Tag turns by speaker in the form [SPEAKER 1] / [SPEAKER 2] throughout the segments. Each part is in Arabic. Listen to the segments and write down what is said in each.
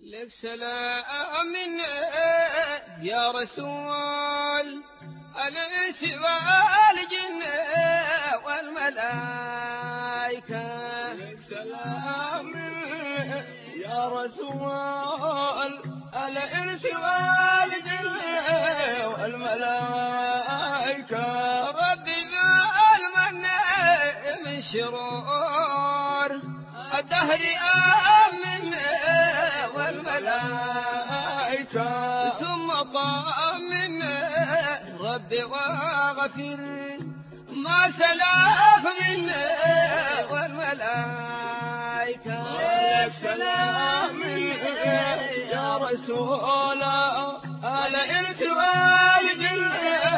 [SPEAKER 1] لك سلام منا يا رسول الإنس والجن والملائكة.
[SPEAKER 2] لك سلام يا رسول الإنس والجن والملائكة.
[SPEAKER 1] ربي ظلمنا من شرور الدهر آمنا والملائكة. ثم طمنا ربي واغفر ما سلف منا والملائكة.
[SPEAKER 2] لك سلام يا رسول الإنس والجن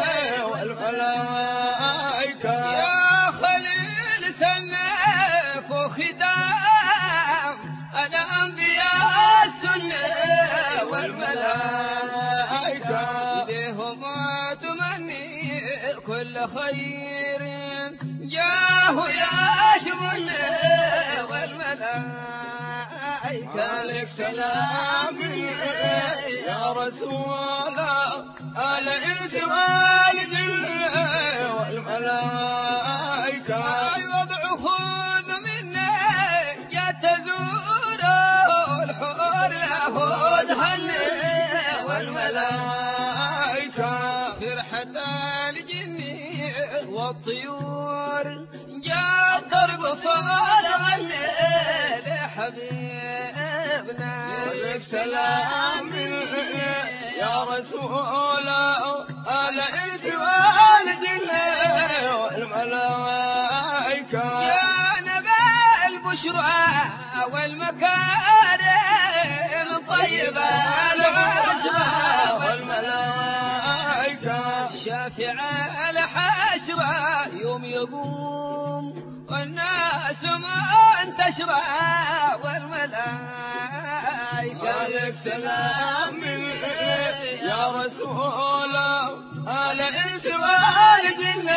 [SPEAKER 2] والملائكة.
[SPEAKER 1] يا خليل سنف وخدام الأنبياء السنة والملائكة. بهم تمني كل خير جاه يشملنا والملائكة.
[SPEAKER 2] لك سلام يا رسول الإنس والجن والملائكة.
[SPEAKER 1] الوضع خذ منا يا تزور الحور له هن
[SPEAKER 2] والملائكة.
[SPEAKER 1] فرحة الجن والطيور جاء ترقص الليل حبيبنا.
[SPEAKER 2] لك سلام يا رسول الإنس والجن والملائكة.
[SPEAKER 1] يا نبأ البشرى والمكارم طيبة العشرة
[SPEAKER 2] والملائكة.
[SPEAKER 1] شافع الحشرة يوم يقوم والناس منتشرة والملائكة.
[SPEAKER 2] لك سلام يا رسول الإنس والجن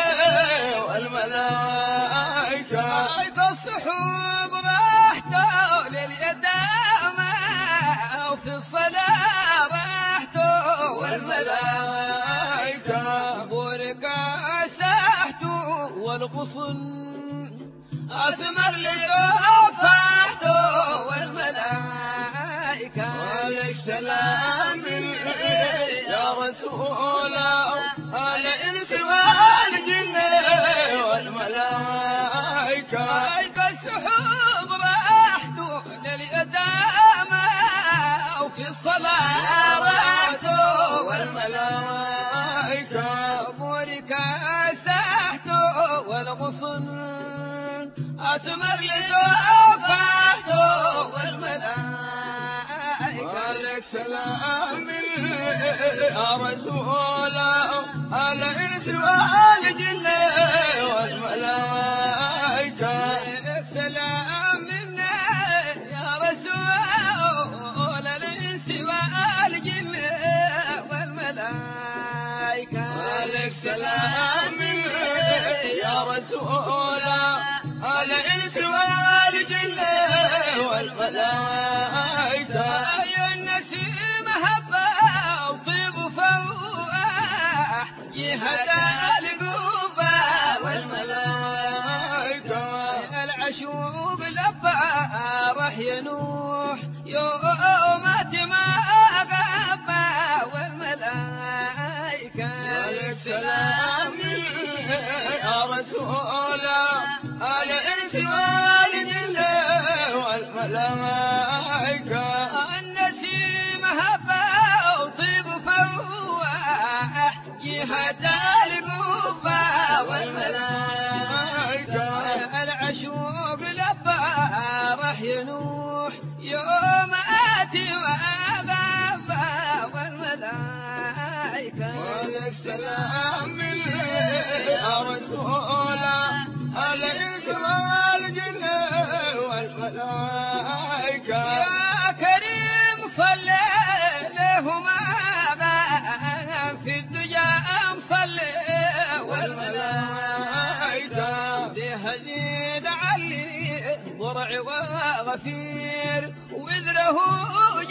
[SPEAKER 2] والملائكة.
[SPEAKER 1] الصحوب راحته لليتامى وفي الصلاة راحته
[SPEAKER 2] والملائكة.
[SPEAKER 1] بورك ساحته والغصن أثمر لتفاحته والملائكة.
[SPEAKER 2] لك سلام يا رسول الإنس والجن والملائكة.
[SPEAKER 1] السحوب راحته لليتامى وفي الصلاة راحته
[SPEAKER 2] والملائكة.
[SPEAKER 1] بورك ساحته والغصن أثمر لتفاحته والملائكة.
[SPEAKER 2] لك سلام يا رسول الإنس والجن والملائكة.
[SPEAKER 1] لك سلام منا يا رسول الإنس والجن والملائكة.
[SPEAKER 2] لك سلام يا رسول الإنس والجن والملائكة.
[SPEAKER 1] يا النسيم هبة وطيب فواح جهة القبة
[SPEAKER 2] والملائكة.
[SPEAKER 1] العشوق لبى راح ينوح يومات ما غبى والملائكة.
[SPEAKER 2] لك سلام يا رسول الإنس والجن والملائكة.
[SPEAKER 1] النسيم هبى وطيب فواح جهة القبة
[SPEAKER 2] والملائكة.
[SPEAKER 1] العشوق لبى راح ينوح يوم آتي وأبابا والملائكة.
[SPEAKER 2] لك سلام يا رسول الإنس والجن والملائكة.
[SPEAKER 1] يا كريم صلى لهما في الدجى صلى
[SPEAKER 2] والملائكة.
[SPEAKER 1] بهزيد علي ضرع وغفير وذره